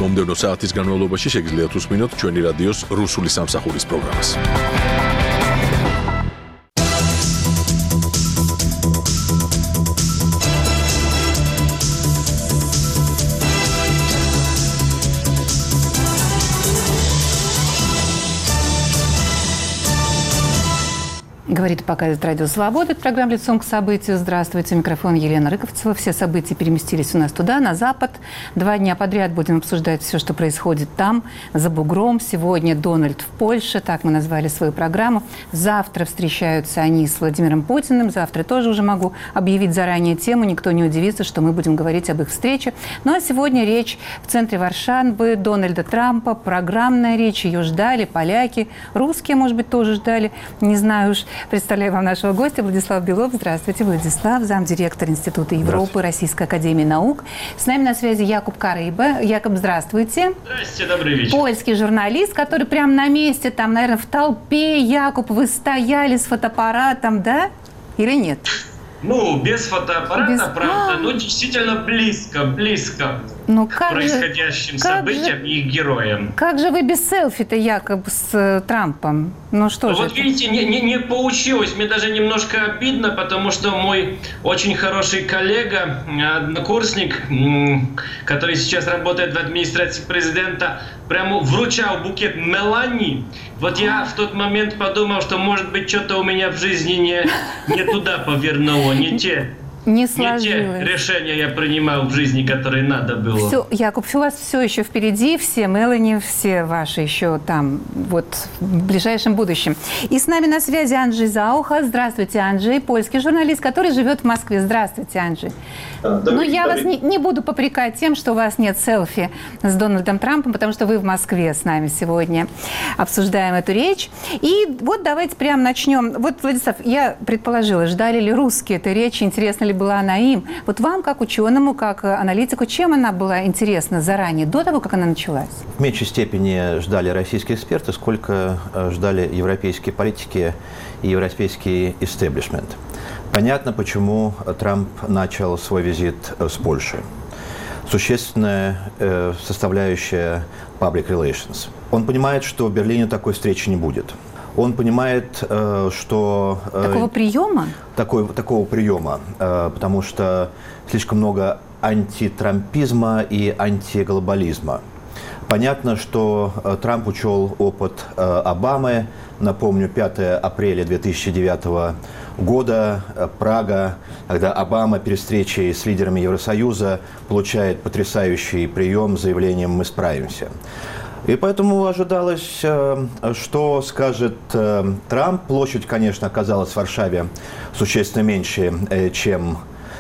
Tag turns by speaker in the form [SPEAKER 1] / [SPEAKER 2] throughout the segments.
[SPEAKER 1] მომდევნო საათის განმავლობაში შეგიძლიათ უსმინოთ ჩვენი რადიოს რუსული სამსახურის პროგრამას.
[SPEAKER 2] Говорит и показывает Радио Свобода. Это программа «Лицом к событию». Здравствуйте. Микрофон Елена Рыковцева. Все события переместились у нас туда, на запад. 2 дня подряд будем обсуждать все, что происходит там, за бугром. Сегодня Дональд в Польше. Так мы назвали свою программу. Завтра встречаются они с Владимиром Путиным. Завтра тоже уже могу объявить заранее тему. Никто не удивится, что мы будем говорить об их встрече. Ну а сегодня речь в центре Варшавы Дональда Трампа. Программная речь. Ее ждали поляки. Русские, может быть, тоже ждали. Не знаю уж. Представляю вам нашего гостя Владислав Белов. Здравствуйте, Владислав, замдиректор Института Европы Российской академии наук. С нами на связи Якуб Карыба. Якуб, здравствуйте.
[SPEAKER 3] Здравствуйте, добрый вечер.
[SPEAKER 2] Польский журналист, который прямо на месте, там, наверное, в толпе. Якуб, вы стояли с фотоаппаратом, да? Или нет?
[SPEAKER 3] Ну, без фотоаппарата, правда, но действительно близко к происходящим событиям и их героям.
[SPEAKER 2] Как же вы без селфи-то, Якуб, с Трампом? Ну что же
[SPEAKER 3] вот видите, не получилось. Мне даже немножко обидно, потому что мой очень хороший коллега, однокурсник, который сейчас работает в администрации президента, прямо вручал букет Мелани. Вот я в тот момент подумал, что, может быть, что-то у меня в жизни не туда повернуло, не те решения я принимал в жизни, которые надо было.
[SPEAKER 2] Все, Якуб, у вас все еще впереди, все Мелани, все ваши еще там, вот в ближайшем будущем. И с нами на связи Анджей Зауха. Здравствуйте, Анджей, польский журналист, который живет в Москве. Здравствуйте, Анджей. Я вас не буду попрекать тем, что у вас нет селфи с Дональдом Трампом, потому что вы в Москве с нами сегодня обсуждаем эту речь. И вот давайте прямо начнем. Вот, Владислав, я предположила, ждали ли русские этой речи, интересно ли была она им. Вот вам, как ученому, как аналитику, чем она была интересна заранее, до того, как она началась?
[SPEAKER 4] В меньшей степени ждали российские эксперты, сколько ждали европейские политики и европейский истеблишмент. Понятно, почему Трамп начал свой визит с Польши. Существенная составляющая public relations. Он понимает, что в Берлине такой встречи не будет. Он понимает, что...
[SPEAKER 2] Такого приема?
[SPEAKER 4] Такого приема, потому что слишком много антитрампизма и антиглобализма. Понятно, что Трамп учел опыт Обамы. Напомню, 5 апреля 2009 года, Прага, когда Обама перед встречей с лидерами Евросоюза получает потрясающий прием с заявлением «Мы справимся». И поэтому ожидалось, что скажет Трамп. Площадь, конечно, оказалась в Варшаве существенно меньше, чем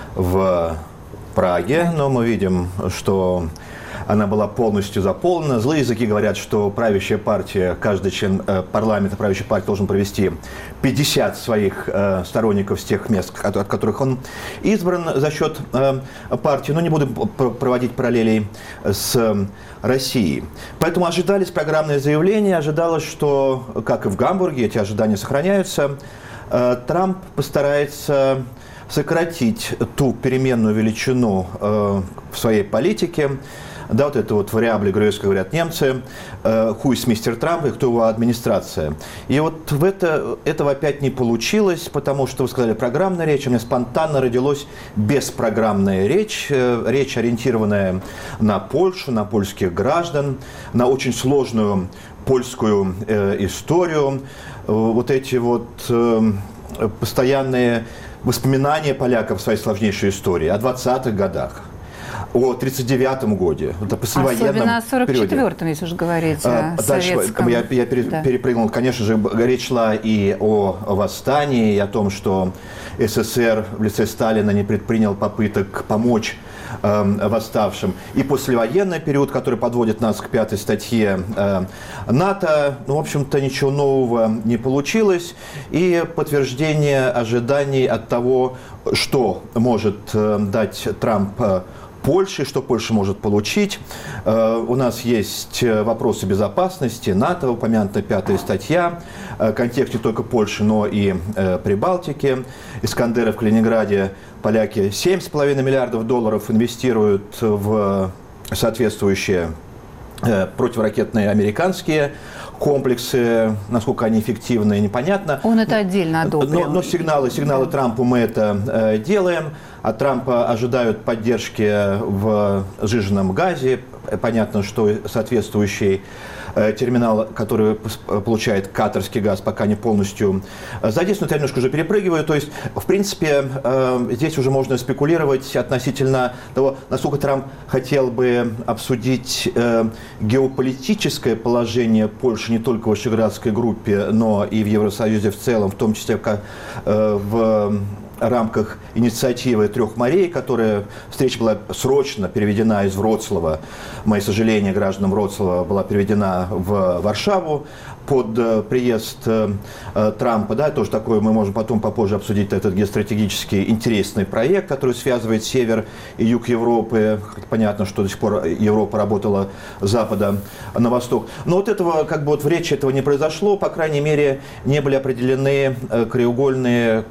[SPEAKER 4] в Праге, но мы видим, что она была полностью заполнена. Злые языки говорят, что правящая партия, каждый член парламента правящей партии должен провести 50 своих сторонников с тех мест, от которых он избран за счет партии. Но не буду проводить параллелей с Россией. Поэтому ожидались программные заявления, ожидалось, что, как и в Гамбурге, эти ожидания сохраняются, Трамп постарается сократить ту переменную величину в своей политике. Да, вот это вот вариабли, как говорят немцы, who is мистер Трамп и кто его администрация. И вот этого опять не получилось, потому что вы сказали программная речь, у меня спонтанно родилась беспрограммная речь, речь, ориентированная на Польшу, на польских граждан, на очень сложную польскую историю. Вот эти вот постоянные воспоминания поляков в своей сложнейшей истории о 20-х годах. О 1939 году, это послевоенном
[SPEAKER 2] особенно о 1944-м, если уж говорить о советском.
[SPEAKER 4] Я перепрыгнул, конечно же, речь шла и о восстании, и о том, что СССР в лице Сталина не предпринял попыток помочь восставшим. И послевоенный период, который подводит нас к 5-й статье НАТО, в общем-то, ничего нового не получилось. И подтверждение ожиданий от того, что может дать Трамп Польши, что Польша может получить. У нас есть вопросы безопасности, НАТО, упомянутая 5-я статья, контекст не только Польши, но и Прибалтики. Искандеры в Калининграде поляки $7,5 миллиардов инвестируют в соответствующие противоракетные американские комплексы, насколько они эффективны, непонятно.
[SPEAKER 2] Он это отдельно одобрил.
[SPEAKER 4] Но сигналы Трампу мы это делаем. От Трампа ожидают поддержки в сжиженном газе. Понятно, что соответствующий терминал, который получает катарский газ, пока не полностью задействован. Я немножко уже перепрыгиваю. То есть, в принципе, здесь уже можно спекулировать относительно того, насколько Трамп хотел бы обсудить геополитическое положение Польши не только в Вышеградской группе, но и в Евросоюзе в целом, в том числе в рамках инициативы «Трех морей», которая встреча была срочно переведена из Вроцлава. Мои сожаления гражданам Вроцлава была переведена в Варшаву под приезд Трампа. Да, тоже такое мы можем потом попозже обсудить этот геостратегически интересный проект, который связывает север и юг Европы. Понятно, что до сих пор Европа работала с запада на восток. Но вот этого, как бы вот в речи этого не произошло, по крайней мере, не были определены краеугольные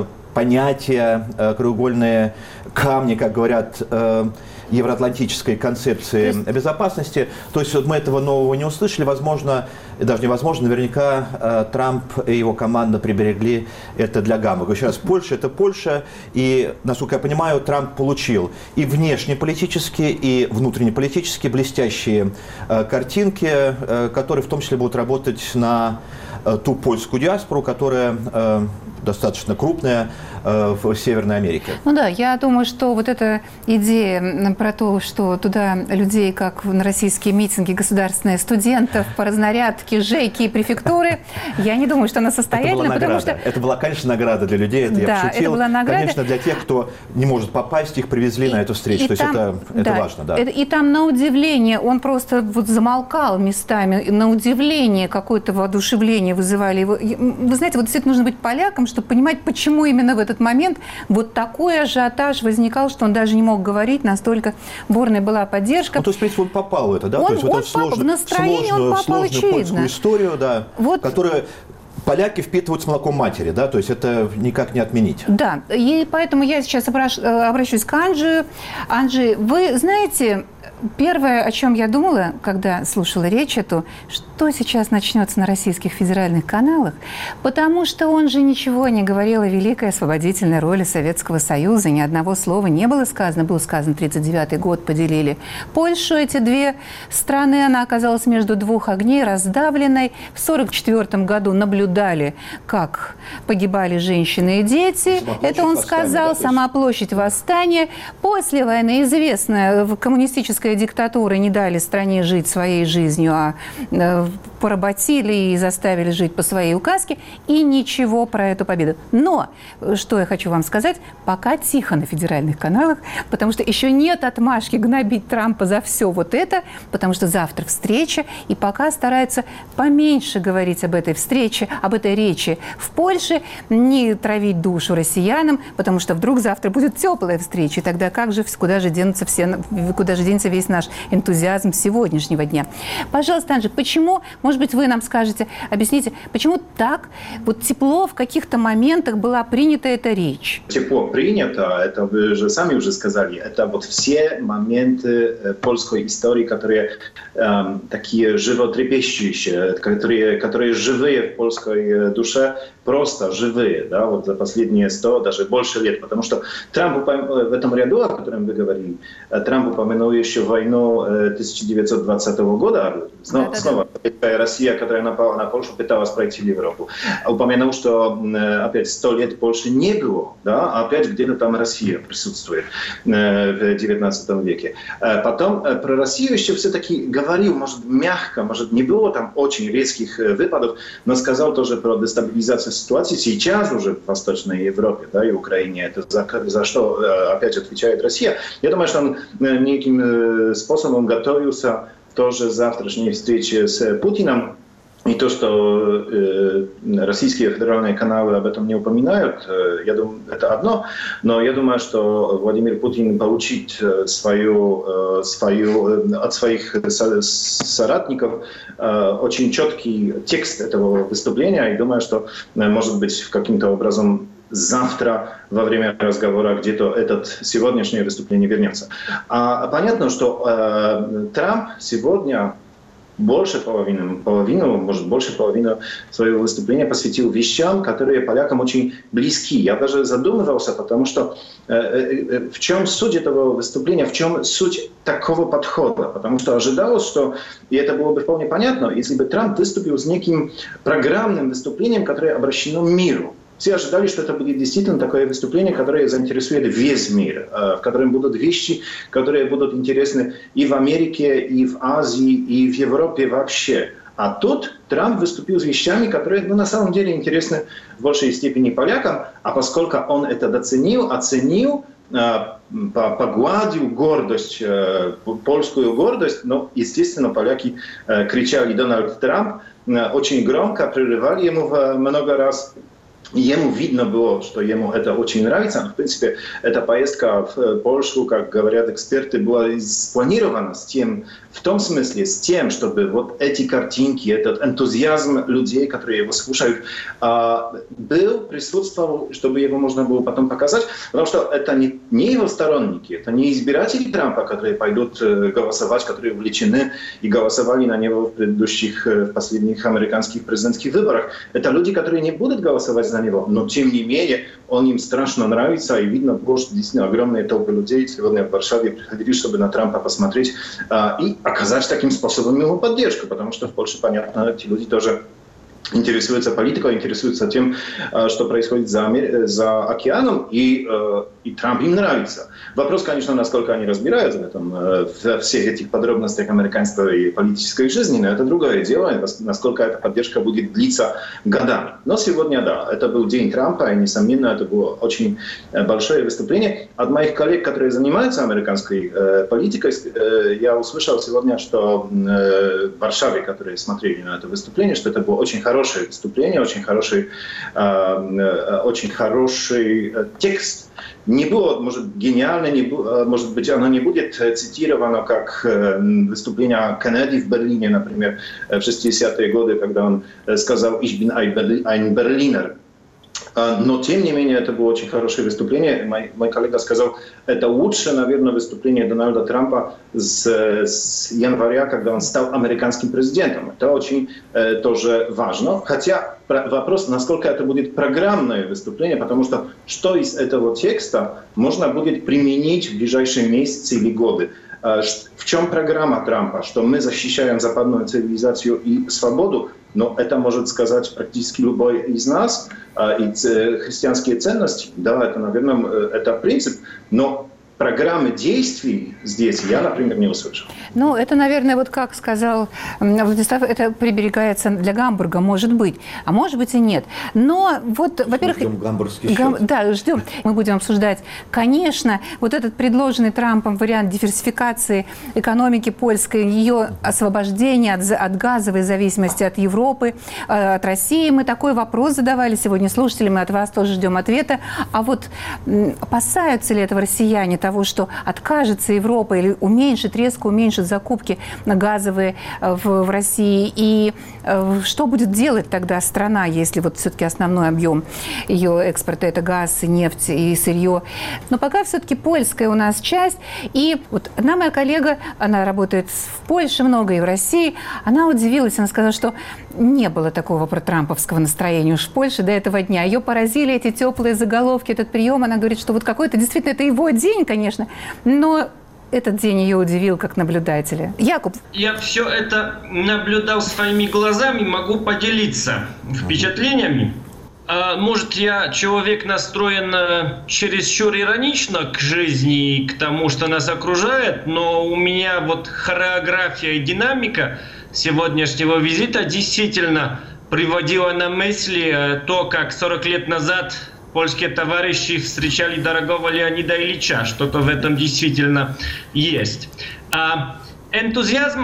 [SPEAKER 4] понятия, краеугольные камни, как говорят, евроатлантической концепции безопасности. То есть вот мы этого нового не услышали. Возможно, и даже невозможно, наверняка Трамп и его команда приберегли это для Гамбурга. Еще раз, Польша – это Польша. И, насколько я понимаю, Трамп получил и внешнеполитические, и внутреннеполитические блестящие картинки, которые в том числе будут работать на ту польскую диаспору, которая достаточно крупная в Северной Америке.
[SPEAKER 2] Ну да, я думаю, что вот эта идея про то, что туда людей, как на российские митинги государственные, студентов по разнарядке, жейки и префектуры, я не думаю, что она состоятельна, потому что...
[SPEAKER 4] Это была, конечно, награда для людей, это я пошутил.
[SPEAKER 2] Это была награда.
[SPEAKER 4] Конечно, для тех, кто не может попасть, их привезли на эту встречу. То есть это важно, да.
[SPEAKER 2] И там на удивление, он просто вот замолкал местами, на удивление какое-то воодушевление вызывали его. Вы знаете, вот действительно нужно быть поляком, чтобы понимать, почему именно в этот момент вот такой ажиотаж возникал, что он даже не мог говорить, настолько бурная была поддержка.
[SPEAKER 4] Ну, то есть, в принципе, он попал в это, да?
[SPEAKER 2] Он,
[SPEAKER 4] то есть, вот
[SPEAKER 2] попал, в настроение он попал, очевидно.
[SPEAKER 4] Польскую историю, да,
[SPEAKER 2] вот.
[SPEAKER 4] Которую поляки впитывают с молоком матери, да, то есть это никак не отменить.
[SPEAKER 2] Да, и поэтому я сейчас обращусь к Анджею. Анджей, вы знаете, первое, о чем я думала, когда слушала речь эту, что сейчас начнется на российских федеральных каналах, потому что он же ничего не говорил о великой освободительной роли Советского Союза, ни одного слова не было сказано. Был сказан 1939 год, поделили Польшу, эти две страны, она оказалась между двух огней, раздавленной. В 1944 году наблюдали, как погибали женщины и дети. Это он сказал, сама площадь восстания. После войны известная коммунистическая диктатура не дали стране жить своей жизнью, а поработили и заставили жить по своей указке, и ничего про эту победу. Но, что я хочу вам сказать, пока тихо на федеральных каналах, потому что еще нет отмашки гнобить Трампа за все вот это, потому что завтра встреча, и пока стараются поменьше говорить об этой встрече, об этой речи в Польше, не травить душу россиянам, потому что вдруг завтра будет теплая встреча, и тогда куда же денется весь наш энтузиазм сегодняшнего дня. Пожалуйста, Анджей, почему, может быть, вы нам скажете, объясните, почему так вот тепло в каких-то моментах была принята эта речь?
[SPEAKER 5] Тепло принято, это вы же сами уже сказали, это вот все моменты польской истории, которые такие животрепещущие, которые живые в польской душе, просто живые, да, вот за последние 100, даже больше лет, потому что Трамп в этом ряду, о котором вы говорили, Трамп упомянул еще войну 1920 года, снова Россия, которая напала на Польшу, пыталась пройти в Европу. Упомянул, что опять 100 лет Польши не было, да, а опять где-то там Россия присутствует в 19 веке. Потом про Россию еще все-таки говорил, может, мягко, может, не было там очень резких выпадов, но сказал тоже про дестабилизацию ситуации сейчас уже в Восточной Европе, да, и Украине. Это за что, опять же, отвечает Россия. Я думаю, что он неким способом готовился тоже к завтрашней встрече с Путиным. И то, что российские федеральные каналы об этом не упоминают, я думаю, это одно. Но я думаю, что Владимир Путин получит от своих соратников очень четкий текст этого выступления. И думаю, что, может быть, каким-то образом завтра во время разговора где-то это сегодняшнее выступление вернется. А понятно, что Трамп сегодня может больше половины своего выступления посвятил вещам, которые полякам очень близки. Я даже задумывался, потому что в чем суть этого выступления, в чем суть такого подхода? Потому что ожидалось, что, и это было бы вполне понятно, если бы Трамп выступил с неким программным выступлением, которое обращено к миру. Все ожидали, что это будет действительно такое выступление, которое заинтересует весь мир, в котором будут вещи, которые будут интересны и в Америке, и в Азии, и в Европе вообще. А тут Трамп выступил с вещами, которые на самом деле интересны в большей степени полякам, а поскольку он это оценил, погладил гордость, польскую гордость, но, естественно, поляки кричали «Дональд Трамп», очень громко, прерывали ему много раз. Ему видно было, что ему это очень нравится. В принципе, эта поездка в Польшу, как говорят эксперты, была спланирована в том смысле, с тем, чтобы вот эти картинки, этот энтузиазм людей, которые его слушают, присутствовал, чтобы его можно было потом показать. Потому что это не его сторонники, это не избиратели Трампа, которые пойдут голосовать, которые увлечены и голосовали на него в последних американских президентских выборах. Это люди, которые не будут голосовать за него, но тем не менее он им страшно нравится, и видно было, что действительно огромные толпы людей сегодня в Варшаве приходили, чтобы на Трампа посмотреть и оказать таким способом ему поддержку, потому что в Польше, понятно, эти люди тоже интересуются политикой, интересуются тем, что происходит за океаном, и Трамп им нравится. Вопрос, конечно, насколько они разбираются в этом, во всех этих подробностях американской политической жизни, но это другое дело, насколько эта поддержка будет длиться годами. Но сегодня, да, это был день Трампа, и, несомненно, это было очень большое выступление. От моих коллег, которые занимаются американской политикой, я услышал сегодня, что в Варшаве, которые смотрели на это выступление, что это было очень хорошее выступление, очень хороший текст. Не было, может, гениально, может быть, оно не будет цитировано как выступление Кеннеди в Берлине, например, в 60-е годы, когда он сказал «Ich bin ein Berliner». Но, тем не менее, это было очень хорошее выступление. Мой коллега сказал, это лучшее, наверное, выступление Дональда Трампа с января, когда он стал американским президентом. Это очень тоже важно. Хотя вопрос, насколько это будет программное выступление, потому что из этого текста можно будет применить в ближайшие месяцы или годы. В чем программа Трампа? Что мы защищаем западную цивилизацию и свободу, но это может сказать практически любой из нас. И христианские ценности, да, это, наверное, это принцип, но программы действий здесь я, например, не услышал.
[SPEAKER 2] Ну, это, наверное, вот как сказал Владислав, это приберегается для Гамбурга, может быть. А может быть и нет. Но вот, во-первых...
[SPEAKER 4] Ждем гамбургский счет.
[SPEAKER 2] Да, ждем. Мы будем обсуждать, конечно, вот этот предложенный Трампом вариант диверсификации экономики польской, ее освобождения от газовой зависимости от Европы, от России. Мы такой вопрос задавали сегодня слушателям, мы от вас тоже ждем ответа. А вот опасаются ли этого россияне, того, что откажется Европа или резко уменьшит закупки газовые в России. И что будет делать тогда страна, если вот все-таки основной объем ее экспорта – это газ, нефть и сырье. Но пока все-таки польская у нас часть. И вот одна моя коллега, она работает в Польше много и в России, она удивилась, она сказала, что не было такого протрамповского настроения уж в Польше до этого дня. Ее поразили эти теплые заголовки, этот прием. Она говорит, что вот какой-то действительно это его день, конечно, но этот день ее удивил как наблюдателя. Якуб.
[SPEAKER 3] Я все это наблюдал своими глазами, могу поделиться впечатлениями. Может, я человек настроен чересчур иронично к жизни и к тому, что нас окружает, но у меня вот хореография и динамика сегодняшнего визита действительно приводила на мысли то, как 40 лет назад польские товарищи встречали дорогого Леонида Ильича. Что-то в этом действительно есть. Энтузиазм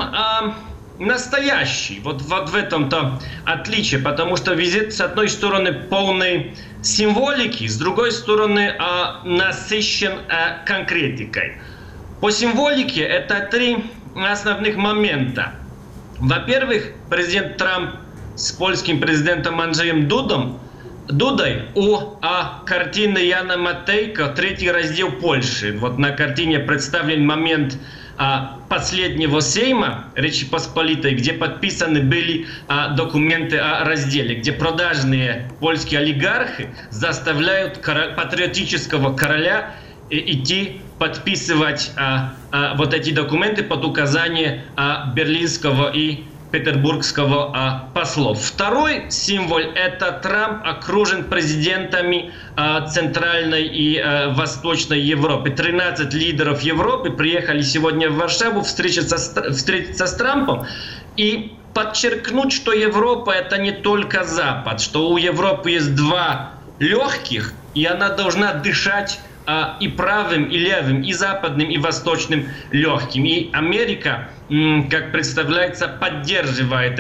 [SPEAKER 3] настоящий. Вот в этом-то отличие. Потому что визит, с одной стороны, полный символики, с другой стороны, насыщен конкретикой. По символике это 3 основных момента. Во-первых, президент Трамп с польским президентом Анджеем Дудом Дудой у картины Яна Матейко «Третий раздел Польши». Вот на картине представлен момент последнего сейма Речи Посполитой, где подписаны были документы о разделе, где продажные польские олигархи заставляют патриотического короля идти подписывать вот эти документы под указание берлинского и петербургского послов. Второй символ – это Трамп окружен президентами Центральной и Восточной Европы. 13 лидеров Европы приехали сегодня в Варшаву встретиться с Трампом и подчеркнуть, что Европа – это не только Запад, что у Европы есть два легких, и она должна дышать и правым, и левым, и западным, и восточным легким. И Америка, как представляется, поддерживает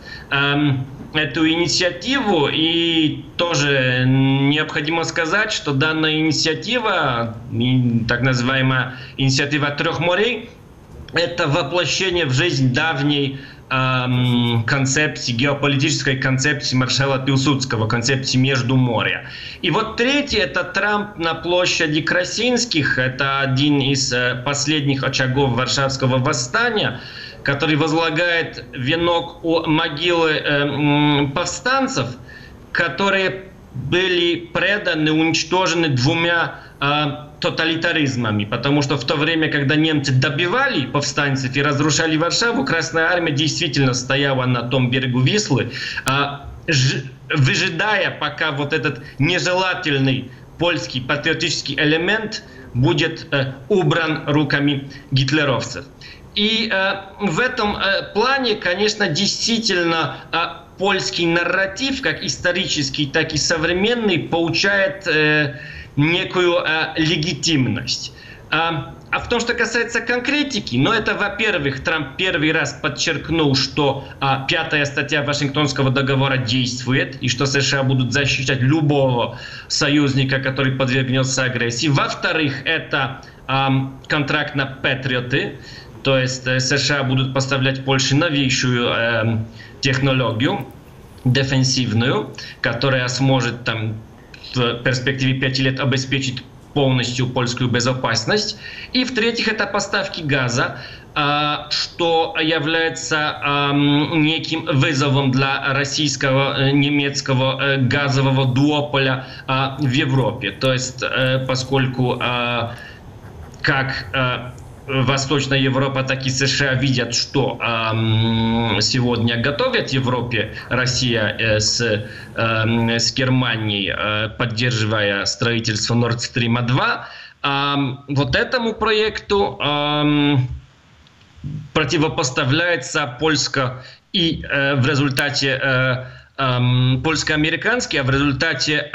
[SPEAKER 3] эту инициативу. И тоже необходимо сказать, что данная инициатива, так называемая инициатива трех морей, это воплощение в жизнь давней концепции, геополитической концепции маршала Пилсудского, концепции Междуморья. И вот третий – это Трамп на площади Красинских. Это один из последних очагов Варшавского восстания, который возлагает венок у могилы повстанцев, которые были преданы, уничтожены двумя тоталитаризмами, потому что в то время, когда немцы добивали повстанцев и разрушали Варшаву, Красная Армия действительно стояла на том берегу Вислы, выжидая, пока вот этот нежелательный польский патриотический элемент будет убран руками гитлеровцев. И в этом плане, конечно, действительно польский нарратив, как исторический, так и современный, получает некую легитимность. А в том, что касается конкретики, это, во-первых, Трамп первый раз подчеркнул, что 5-я статья Вашингтонского договора действует, и что США будут защищать любого союзника, который подвергнется агрессии. Во-вторых, это контракт на Патриоты, то есть США будут поставлять Польше новейшую технологию, дефенсивную, которая сможет в перспективе 5 лет обеспечить полностью польскую безопасность. И в-третьих, это поставки газа, что является неким вызовом для российского, немецкого газового дуополя в Европе. То есть, поскольку как Восточная Европа, так и США видят, что сегодня готовят Европе Россия с Германией, поддерживая строительство Nord Stream 2. Вот этому проекту противопоставляется польско и в результате польско-американский, а в результате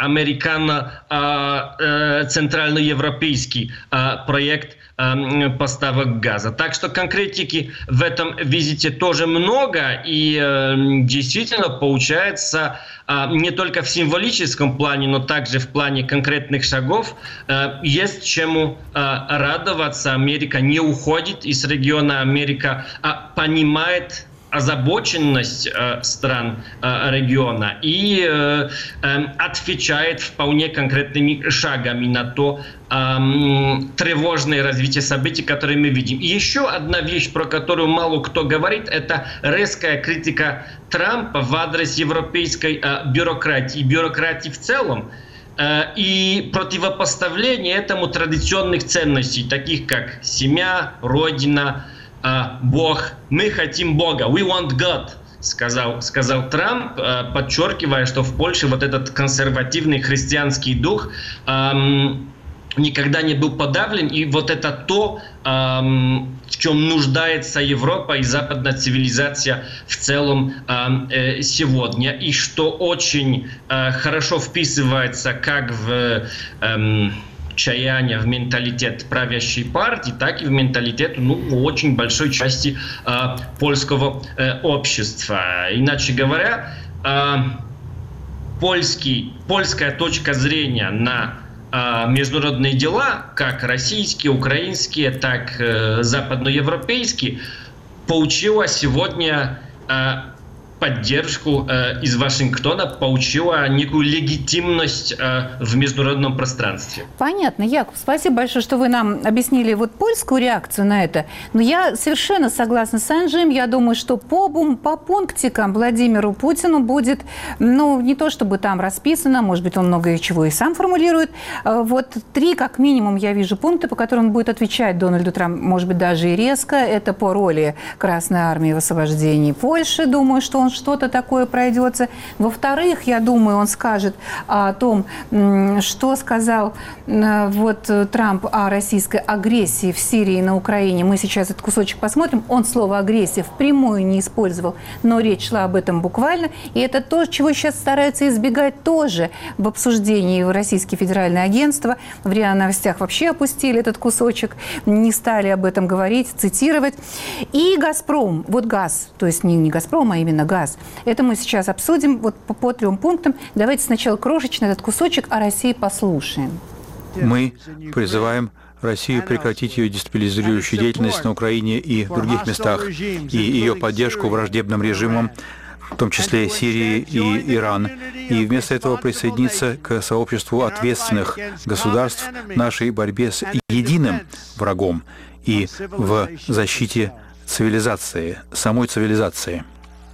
[SPEAKER 3] американо-центральноевропейский проект поставок газа. Так что конкретики в этом визите тоже много, и действительно получается не только в символическом плане, но также в плане конкретных шагов есть чему радоваться. Америка не уходит из региона, Америка понимает озабоченность стран региона и отвечает вполне конкретными шагами на то тревожное развитие событий, которые мы видим. И еще одна вещь, про которую мало кто говорит, это резкая критика Трампа в адрес европейской бюрократии в целом, и противопоставление этому традиционных ценностей, таких как семья, родина, Бог. Мы хотим Бога. We want God, сказал Трамп, подчеркивая, что в Польше вот этот консервативный христианский дух никогда не был подавлен. И вот это то, в чем нуждается Европа и западная цивилизация в целом сегодня. И что очень хорошо вписывается как в чаяние, в менталитет правящей партии, так и в менталитет очень большой части польского общества. Иначе говоря, польская точка зрения на международные дела, как российские, украинские, так западноевропейские, получила сегодня поддержку из Вашингтона, получила некую легитимность в международном пространстве.
[SPEAKER 2] Понятно, Яков, спасибо большое, что вы нам объяснили вот польскую реакцию на это. Но я совершенно согласна с Анджеем. Я думаю, что по пунктикам Владимиру Путину будет, не то чтобы там расписано, может быть, он много чего и сам формулирует. Вот 3, как минимум, я вижу пункты, по которым он будет отвечать Дональду Трампу, может быть, даже и резко. Это по роли Красной Армии в освобождении Польши. Думаю, что он что-то такое пройдется. Во-вторых, я думаю, он скажет о том, что сказал Трамп о российской агрессии в Сирии и на Украине. Мы сейчас этот кусочек посмотрим. Он слово «агрессия» впрямую не использовал, но речь шла об этом буквально. И это то, чего сейчас стараются избегать тоже в обсуждении Российские федеральные агентства. В РИА Новостях вообще опустили этот кусочек, не стали об этом говорить, цитировать. И «Газпром», газ, то есть не «Газпром», а именно газ. Это мы сейчас обсудим по 3 пунктам. Давайте сначала крошечно этот кусочек о России послушаем.
[SPEAKER 6] Мы призываем Россию прекратить ее дестабилизирующую деятельность на Украине и в других местах, и ее поддержку враждебным режимам, в том числе Сирии и Иран, и вместо этого присоединиться к сообществу ответственных государств в нашей борьбе с единым врагом и в защите цивилизации, самой цивилизации.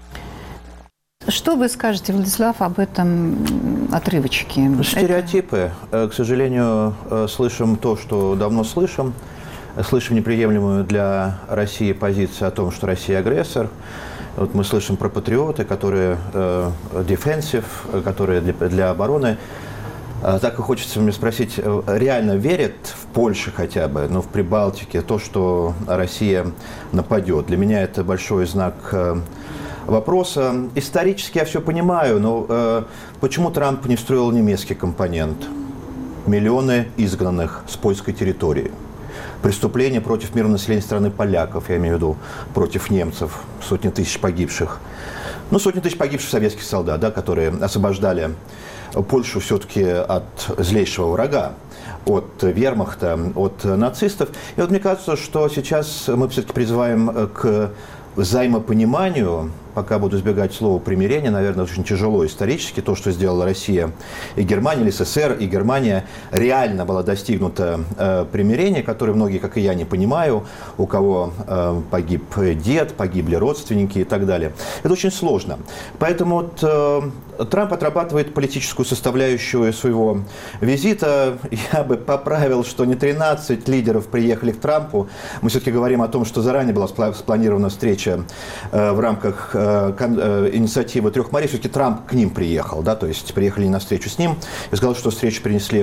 [SPEAKER 2] Что вы скажете, Владислав, об этом отрывочке?
[SPEAKER 4] Стереотипы. К сожалению, слышим то, что давно слышим. Слышим неприемлемую для России позицию о том, что Россия агрессор. Мы слышим про патриоты, которые defensive, которые для обороны. Так и хочется мне спросить, реально верят в Польше хотя бы, в Прибалтике, то, что Россия нападет? Для меня это большой знак вопроса. Исторически я все понимаю, но почему Трамп не встроил немецкий компонент? Миллионы изгнанных с польской территории. Преступления против мирного населения страны поляков, я имею в виду, против немцев, сотни тысяч погибших. Сотни тысяч погибших советских солдат, которые освобождали Польшу все-таки от злейшего врага, от вермахта, от нацистов. И мне кажется, что сейчас мы все-таки призываем к взаимопониманию, пока буду избегать слова примирение, наверное, очень тяжело исторически, то, что сделала Россия и Германия, или СССР и Германия, реально было достигнуто примирение, которое многие, как и я, не понимаю, у кого погиб дед, погибли родственники и так далее. Это очень сложно. Поэтому Трамп отрабатывает политическую составляющую своего визита. Я бы поправил, что не 13 лидеров приехали к Трампу. Мы все-таки говорим о том, что заранее была спланирована встреча в рамках инициативы «Трех морей». Все-таки Трамп к ним приехал, то есть приехали на встречу с ним и сказал, что встречу перенесли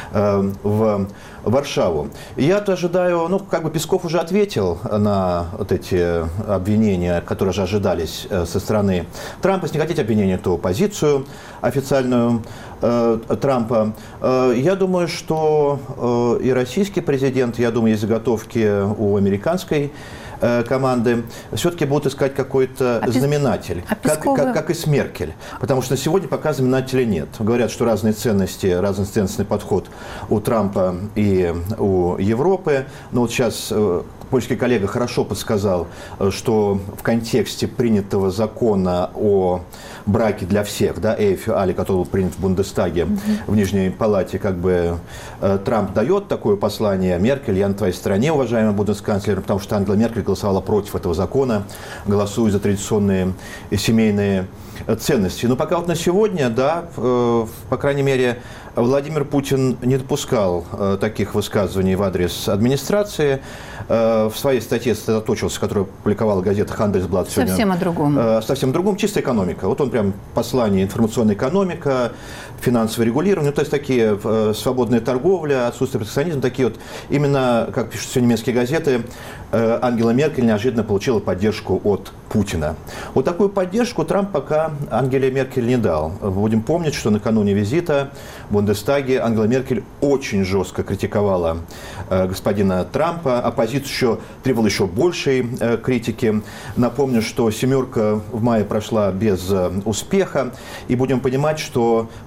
[SPEAKER 4] в Варшаву. И я-то ожидаю, Песков уже ответил на эти обвинения, которые же ожидались со стороны Трампа. Если не хотите обвинения, то позицию официальную Трампа. Я думаю, что и российский президент, я думаю, есть заготовки у американской команды, все-таки будут искать какой-то знаменатель, как и с Меркель. Потому что на сегодня пока знаменателя нет. Говорят, что разные ценностный подход у Трампа и у Европы. Но сейчас польский коллега хорошо подсказал, что в контексте принятого закона о браке для всех, Эйфи Али, который был принят в Бундестаге, в Нижней Палате, Трамп дает такое послание: Меркель, я на твоей стороне, уважаемый бундесканцлер, потому что Ангела Меркель голосовала против этого закона, голосуя за традиционные семейные ценности. Но пока на сегодня, по крайней мере, Владимир Путин не допускал таких высказываний в адрес администрации. В своей статье сосредоточился, которую публиковала газета «Хандельсблат» сегодня.
[SPEAKER 2] Совсем о другом.
[SPEAKER 4] Совсем о другом. Чистая экономика. Он прям послание: информационная экономика, финансовое регулирование, то есть такие свободная торговля, отсутствие протекционизма, такие именно, как пишут все немецкие газеты, Ангела Меркель неожиданно получила поддержку от Путина. Такую поддержку Трамп пока Ангеле Меркель не дал. Будем помнить, что накануне визита в Бундестаге Ангела Меркель очень жестко критиковала господина Трампа. Оппозиция требовала еще большей критики. Напомню, что «семерка» в мае прошла без успеха. И будем понимать, что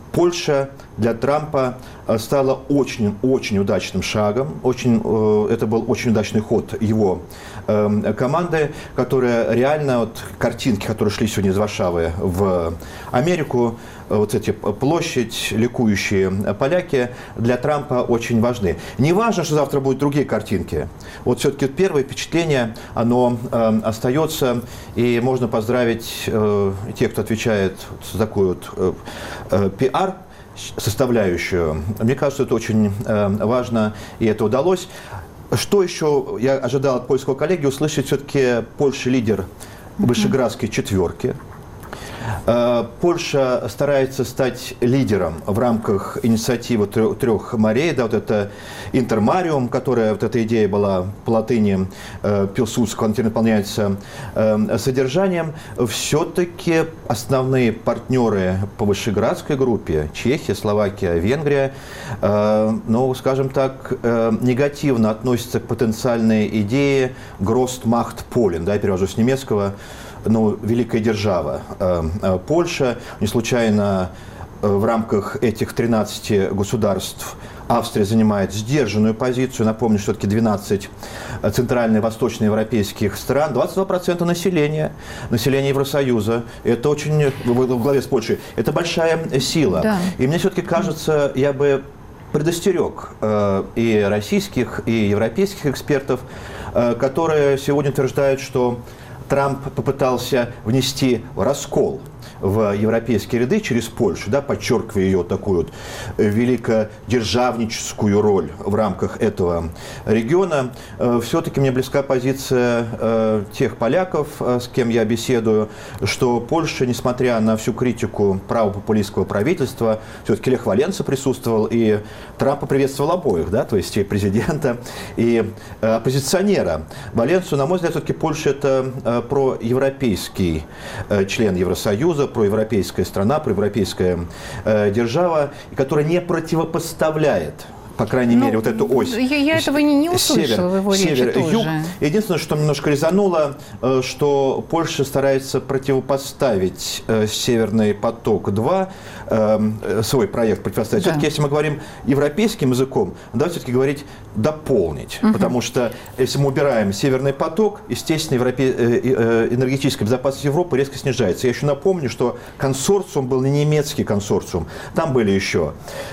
[SPEAKER 4] Польша для Трампа стала очень удачным шагом. Это был очень удачный ход его команды, которая реально, вот картинки, которые шли сегодня из Варшавы в Америку, вот эти площадь, ликующие поляки, для Трампа очень важны. Не важно, что завтра будут другие картинки. Вот все-таки первое впечатление, оно остается, и можно поздравить тех, кто отвечает за такую вот пиар составляющую. Мне кажется, это очень важно, и это удалось. Что еще я ожидал от польского коллеги услышать? Все-таки Польша лидер Вышеградской четверки. Польша старается стать лидером в рамках инициативы трех морей. Да, вот это интермариум, которая, вот эта идея была по латыни Пилсудского, она теперь наполняется содержанием. Все-таки основные партнеры по Вышеградской группе, Чехия, Словакия, Венгрия, ну, скажем так, негативно относятся к потенциальной идее Großmacht Polen, да, я перевожу с немецкого, ну, великая держава Польша. Не случайно в рамках этих 13 государств Австрия занимает сдержанную позицию. Напомню, что все-таки 12 центрально- и восточноевропейских стран, 22% населения Евросоюза. Это очень, в главе с Польшей, это большая сила. Да. И мне все-таки кажется, я бы предостерег и российских, и европейских экспертов, которые сегодня утверждают, что Трамп попытался внести раскол в европейские ряды через Польшу, да, подчеркивая ее такую вот великодержавническую роль в рамках этого региона. Все-таки мне близка позиция тех поляков, с кем я беседую, что Польша, несмотря на всю критику правопопулистского правительства, все-таки Лех Валенса присутствовал, и Трампа приветствовал обоих, да, то есть и президента, и оппозиционера. Валенсу, на мой взгляд, все-таки Польша – это проевропейский член Евросоюза, проевропейская страна, проевропейская держава, которая не противопоставляет, по крайней мере, вот эту ось.
[SPEAKER 2] Я этого не услышала в его речи тоже.
[SPEAKER 4] Юг. Единственное, что немножко резануло, что Польша старается противопоставить «Северный поток-2», свой проект противопоставить. Да. Все-таки, если мы говорим европейским языком, надо все-таки говорить «дополнить». Потому что, если мы убираем «Северный поток», естественно, энергетическая безопасность Европы резко снижается. Я еще напомню, что консорциум был не немецкий консорциум. Там были еще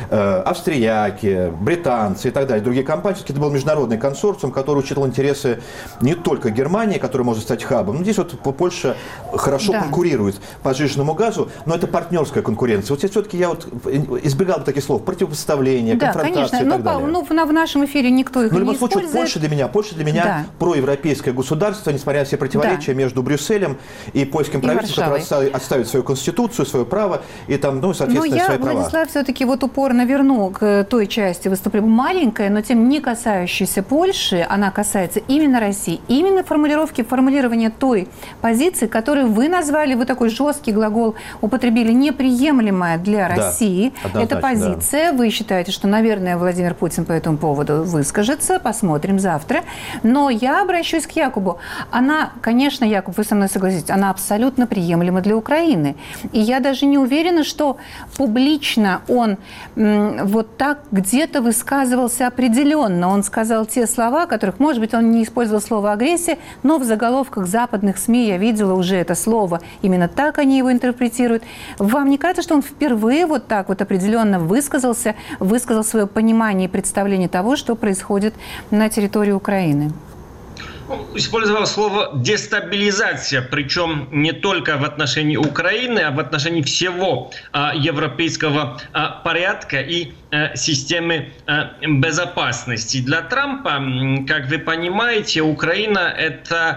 [SPEAKER 4] австрияки, британцы и так далее, другие компании. Это был международный консорциум, который учитывал интересы не только Германии, которая может стать хабом. Но здесь вот Польша хорошо конкурирует по сжиженному газу, но это партнерская конкуренция. Вот здесь все-таки я вот избегал бы таких слов: противопоставление, конфронтация и так далее.
[SPEAKER 2] Ну, в нашем эфире никто их не использует.
[SPEAKER 4] В любом случае, Польша для меня проевропейское государство, несмотря на все противоречия между Брюсселем и польским правительством, которое отставит свою конституцию, свое право и там, ну, соответственно, свои права.
[SPEAKER 2] Владислав, все-таки вот упорно верну к той части выступления, маленькая, но тем не касающаяся Польши, она касается именно России, именно формулирования той позиции, которую вы назвали, вы такой жесткий глагол употребили, неприемлемая для России. Эта позиция, вы считаете, что, наверное, Владимир Путин по этому поводу выскажется, посмотрим завтра. Но я обращусь к Якубу. Она, конечно, Якуб, вы со мной согласитесь, она абсолютно приемлема для Украины. И я даже не уверена, что публично он вот так где-то высказывался определенно. Он сказал те слова, которых, может быть, он не использовал слово «агрессия», но в заголовках западных СМИ я видела уже это слово. Именно так они его интерпретируют. Вам не кажется, что он впервые вот так вот определенно высказал свое понимание и представление того, что происходит на территории Украины?
[SPEAKER 3] Использовал слово «дестабилизация», причем не только в отношении Украины, а в отношении всего европейского порядка и системы безопасности. Для Трампа, как вы понимаете, Украина – это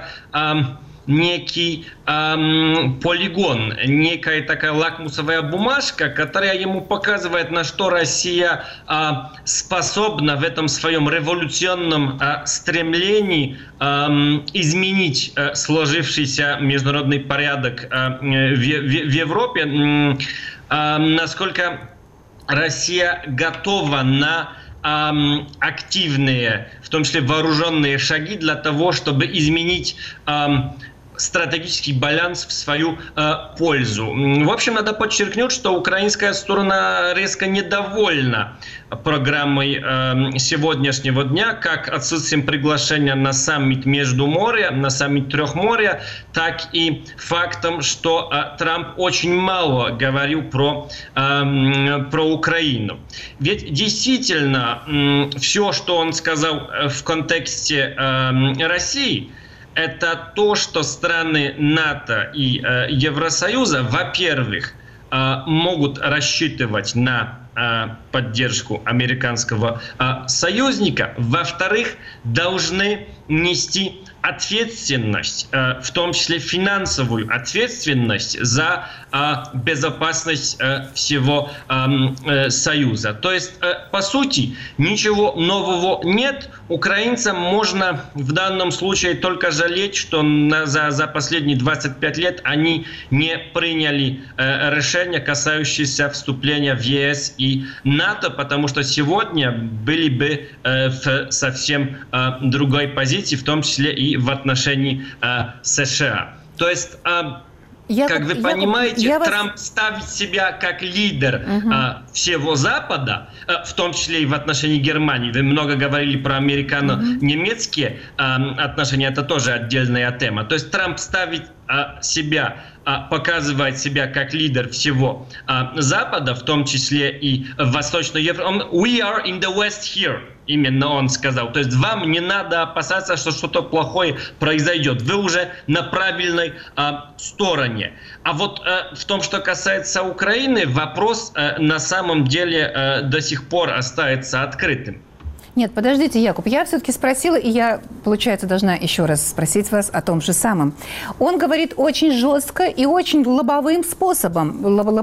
[SPEAKER 3] некий полигон, некая такая лакмусовая бумажка, которая ему показывает, на что Россия способна в этом своем революционном стремлении изменить сложившийся международный порядок в Европе, насколько Россия готова на активные, в том числе вооруженные шаги для того, чтобы изменить стратегический баланс в свою пользу. В общем, надо подчеркнуть, что украинская сторона резко недовольна программой сегодняшнего дня, как отсутствием приглашения на саммит Междуморья, на саммит Трехморья, так и фактом, что Трамп очень мало говорил про Украину. Ведь действительно все, что он сказал в контексте России, это то, что страны НАТО и Евросоюза, во-первых, могут рассчитывать на поддержку американского союзника, во-вторых, должны нести ответственность, в том числе финансовую ответственность за безопасность всего Союза. То есть, по сути, ничего нового нет. Украинцам можно в данном случае только жалеть, что за последние 25 лет они не приняли решение, касающееся вступления в ЕС и НАТО, потому что сегодня были бы в совсем другой позиции, в том числе и в отношении США. То есть, как вы понимаете, Трамп ставит себя как лидер всего Запада, в том числе и в отношении Германии. Вы много говорили про американо-немецкие отношения, это тоже отдельная тема. То есть Трамп ставит себя, показывает себя как лидер всего Запада, в том числе и Восточной Европы. We are in the West here. Именно он сказал. То есть вам не надо опасаться, что что-то плохое произойдет. Вы уже на правильной стороне. А вот в том, что касается Украины, вопрос на самом деле до сих пор остается открытым.
[SPEAKER 2] Нет, подождите, Якуб, я все-таки спросила, и я, получается, должна еще раз спросить вас о том же самом. Он говорит очень жестко и очень лобовым способом,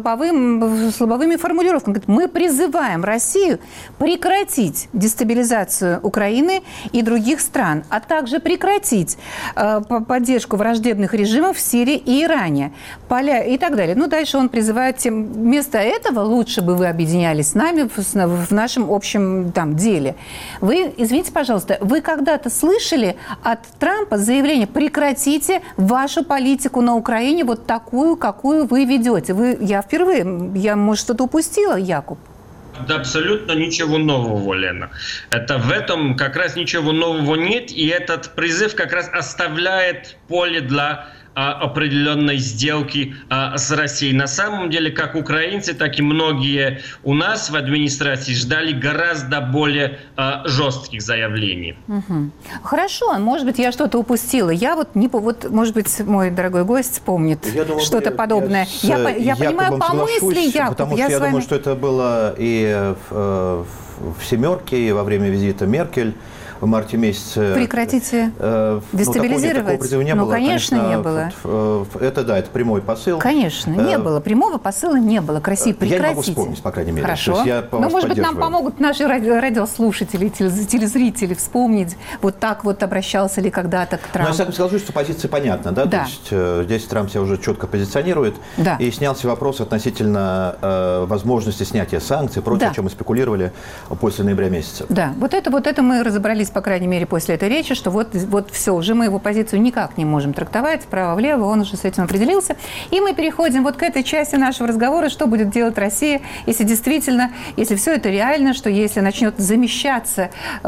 [SPEAKER 2] с лобовыми формулировками. Говорит, мы призываем Россию прекратить дестабилизацию Украины и других стран, а также прекратить поддержку враждебных режимов в Сирии и Иране, и так далее. Ну, дальше он призывает, вместо этого лучше бы вы объединялись с нами в нашем общем деле. Вы, извините, пожалуйста, вы когда-то слышали от Трампа заявление «прекратите вашу политику на Украине вот такую, какую вы ведете»? Я впервые, может, что-то упустила, Якуб?
[SPEAKER 3] Да, абсолютно ничего нового, Лена. Это в этом как раз ничего нового нет, и этот призыв как раз оставляет поле для определенной сделки с Россией. На самом деле, как украинцы, так и многие у нас в администрации ждали гораздо более жестких заявлений.
[SPEAKER 2] Угу. Хорошо, может быть, я что-то упустила. Я может быть, мой дорогой гость помнит что-то подобное. Я понимаю по мысли, Якуб.
[SPEAKER 4] Потому что я думаю, что это было и в «семерке», и во время визита Меркель в марте месяце.
[SPEAKER 2] Прекратите дестабилизировать? Конечно, не было.
[SPEAKER 4] Это прямой посыл.
[SPEAKER 2] Конечно, не было. Прямого посыла не было. К России прекратите.
[SPEAKER 4] Я не могу вспомнить, по крайней мере.
[SPEAKER 2] Хорошо. Но, может быть, нам помогут наши радиослушатели, телезрители вспомнить, вот так вот обращался ли когда-то к Трампу.
[SPEAKER 4] Я соглашусь, что позиция понятна. Да?
[SPEAKER 2] Да.
[SPEAKER 4] То есть здесь Трамп себя уже четко позиционирует. Да. И снялся вопрос относительно возможности снятия санкций, прочее, о чем мы спекулировали после ноября месяца. Да,
[SPEAKER 2] вот это мы разобрались, по крайней мере, после этой речи, что вот все, уже мы его позицию никак не можем трактовать, вправо-влево, он уже с этим определился. И мы переходим вот к этой части нашего разговора, что будет делать Россия, если действительно, если все это реально, что если начнет замещаться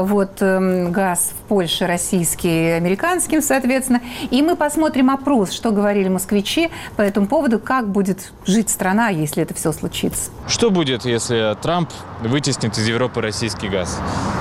[SPEAKER 2] газ в Польше российский, американским, соответственно. И мы посмотрим опрос, что говорили москвичи по этому поводу, как будет жить страна, если это все случится.
[SPEAKER 7] Что будет, если Трамп вытеснит из Европы российский газ?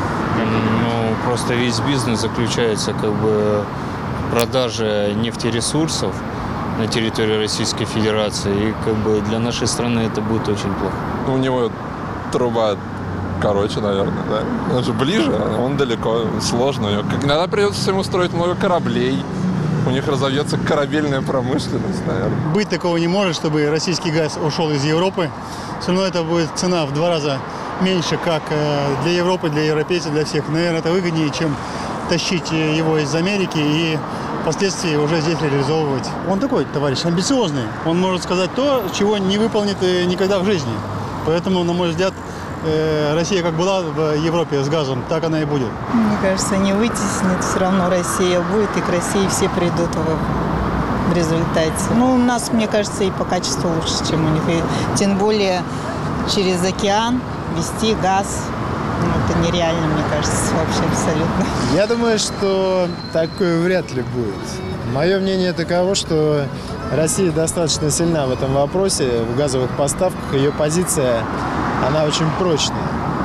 [SPEAKER 7] Просто весь бизнес заключается в продаже нефтересурсов на территории Российской Федерации. И для нашей страны это будет очень плохо.
[SPEAKER 8] У него труба короче, наверное, да? Он же ближе, он далеко, сложно. Иногда придется ему строить много кораблей. У них разовьется корабельная промышленность, наверное.
[SPEAKER 9] Быть такого не может, чтобы российский газ ушел из Европы. Все равно это будет цена в 2 раза меньше, как для Европы, для европейцев, для всех. Наверное, это выгоднее, чем тащить его из Америки и впоследствии уже здесь реализовывать. Он такой товарищ амбициозный. Он может сказать то, чего не выполнит никогда в жизни. Поэтому, на мой взгляд, Россия как была в Европе с газом, так она и будет.
[SPEAKER 10] Мне кажется, не вытеснит. Все равно Россия будет, и к России все придут в результате. Ну, у нас, мне кажется, и по качеству лучше, чем у них. И тем более через океан везти газ. Ну, это нереально, мне кажется, вообще абсолютно.
[SPEAKER 11] Я думаю, что такое вряд ли будет. Мое мнение таково, что Россия достаточно сильна в этом вопросе, в газовых поставках. Ее позиция, она очень прочная.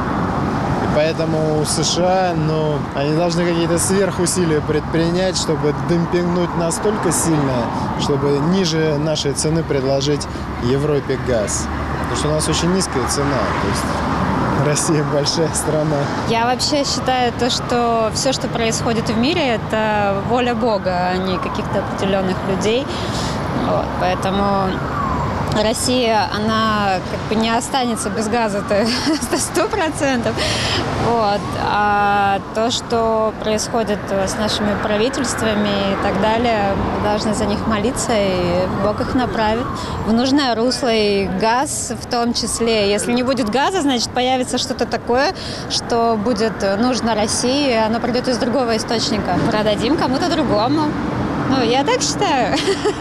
[SPEAKER 11] И поэтому США, они должны какие-то сверхусилия предпринять, чтобы демпингнуть настолько сильно, чтобы ниже нашей цены предложить Европе газ. Потому что у нас очень низкая цена. То есть Россия большая страна.
[SPEAKER 12] Я вообще считаю то, что все, что происходит в мире, это воля Бога, а не каких-то определенных людей. Вот, поэтому Россия, она как бы не останется без газа-то 100%. Вот. А то, что происходит с нашими правительствами и так далее, мы должны за них молиться, и Бог их направит в нужное русло. И газ в том числе. Если не будет газа, значит, появится что-то такое, что будет нужно России, и оно придет из другого источника. Продадим кому-то другому. Ну, я так считаю.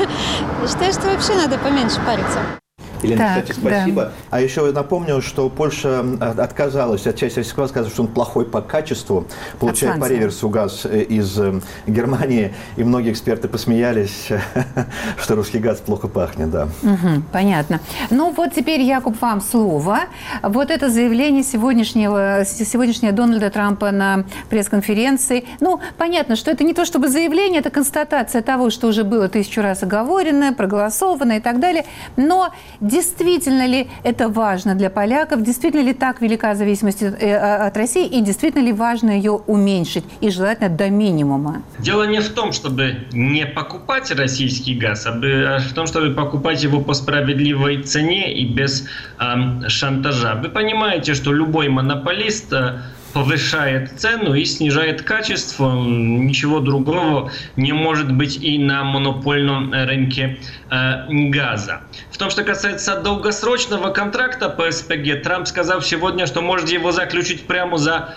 [SPEAKER 12] Я считаю, что вообще надо поменьше париться.
[SPEAKER 4] Елена, кстати, спасибо. Да. А еще я напомню, что Польша отказалась от части российского, сказав, что он плохой по качеству, получает по реверсу газ из Германии, и многие эксперты посмеялись, что русский газ плохо пахнет, да.
[SPEAKER 2] Понятно. Ну вот теперь, Якуб, вам слово. Вот это заявление сегодняшнее Дональда Трампа на пресс-конференции. Ну, понятно, что это не то чтобы заявление, это констатация того, что уже было 1000 раз оговорено, проголосовано и так далее, но действительно ли это важно для поляков? Действительно ли так велика зависимость от России? И действительно ли важно ее уменьшить? И желательно до минимума?
[SPEAKER 3] Дело не в том, чтобы не покупать российский газ, а в том, чтобы покупать его по справедливой цене и без шантажа. Вы понимаете, что любой монополист повышает цену и снижает качество. Ничего другого не может быть и на монопольном рынке газа. В том, что касается долгосрочного контракта по СПГ, Трамп сказал сегодня, что может его заключить прямо за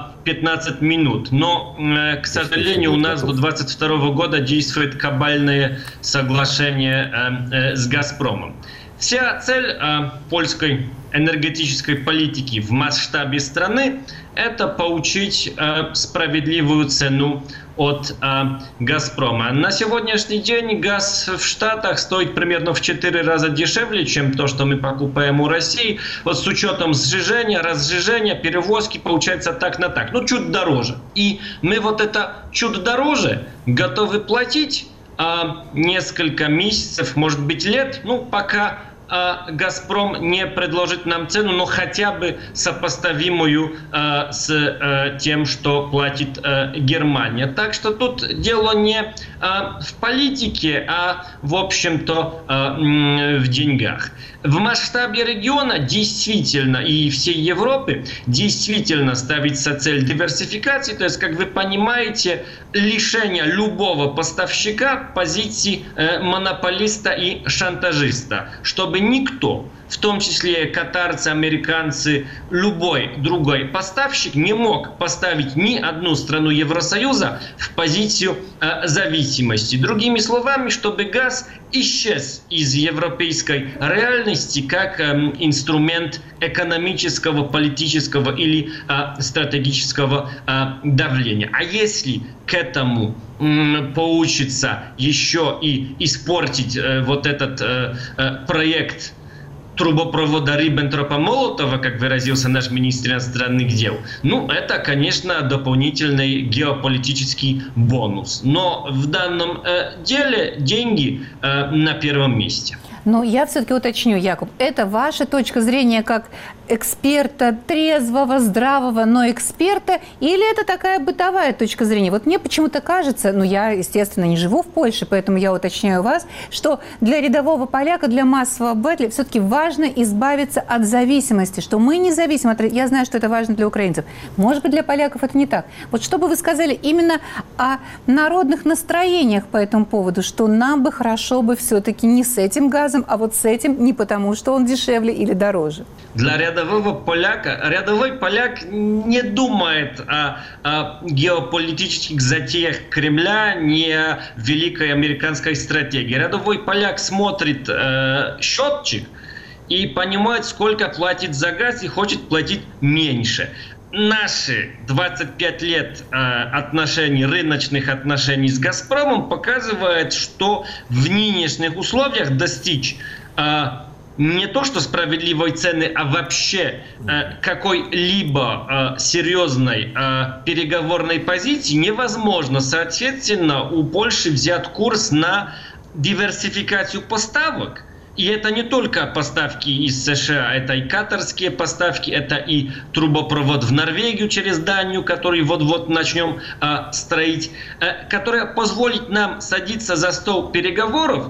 [SPEAKER 3] 15 минут. Но, к сожалению, у нас до 2022 года действует кабальное соглашение с «Газпромом». Вся цель польской энергетической политики в масштабе страны – это получить справедливую цену от «Газпрома». На сегодняшний день газ в Штатах стоит примерно в 4 раза дешевле, чем то, что мы покупаем у России. Вот с учетом сжижения, разжижения, перевозки получается так на так. Ну, чуть дороже. И мы вот это чуть дороже готовы платить несколько месяцев, может быть, лет, пока «Газпром» не предложит нам цену, но хотя бы сопоставимую с тем, что платит Германия. Так что тут дело не в политике, а в общем-то в деньгах. В масштабе региона действительно и всей Европы действительно ставится цель диверсификации, то есть, как вы понимаете, лишение любого поставщика позиций монополиста и шантажиста, чтобы никто, в том числе катарцы, американцы, любой другой поставщик не мог поставить ни одну страну Евросоюза в позицию зависимости. Другими словами, чтобы газ исчез из европейской реальности как инструмент экономического, политического или стратегического давления. А если к этому получится еще и испортить вот этот проект трубопровода Риббентропа-Молотова, как выразился наш министр иностранных дел, это, конечно, дополнительный геополитический бонус. Но в данном деле деньги на первом месте.
[SPEAKER 2] Но я все-таки уточню, Якуб, это ваша точка зрения как эксперта, трезвого, здравого, но эксперта, или это такая бытовая точка зрения? Вот мне почему-то кажется, я, естественно, не живу в Польше, поэтому я уточняю вас, что для рядового поляка, для массового обывателя все-таки важно избавиться от зависимости, что мы не зависим от... Я знаю, что это важно для украинцев. Может быть, для поляков это не так. Вот что бы вы сказали именно о народных настроениях по этому поводу, что нам бы хорошо бы все-таки не с этим газом газом, а вот с этим не потому, что он дешевле или дороже?
[SPEAKER 3] Для рядовой поляк не думает о геополитических затеях Кремля, не о великой американской стратегии. Рядовой поляк смотрит счетчик и понимает, сколько платит за газ, и хочет платить меньше. Наши 25 лет рыночных отношений с «Газпромом» показывают, что в нынешних условиях достичь не то что справедливой цены, а вообще какой-либо серьезной переговорной позиции невозможно. Соответственно, у Польши взят курс на диверсификацию поставок. И это не только поставки из США, это и катарские поставки, это и трубопровод в Норвегию через Данию, который вот-вот начнем строить, которая позволит нам садиться за стол переговоров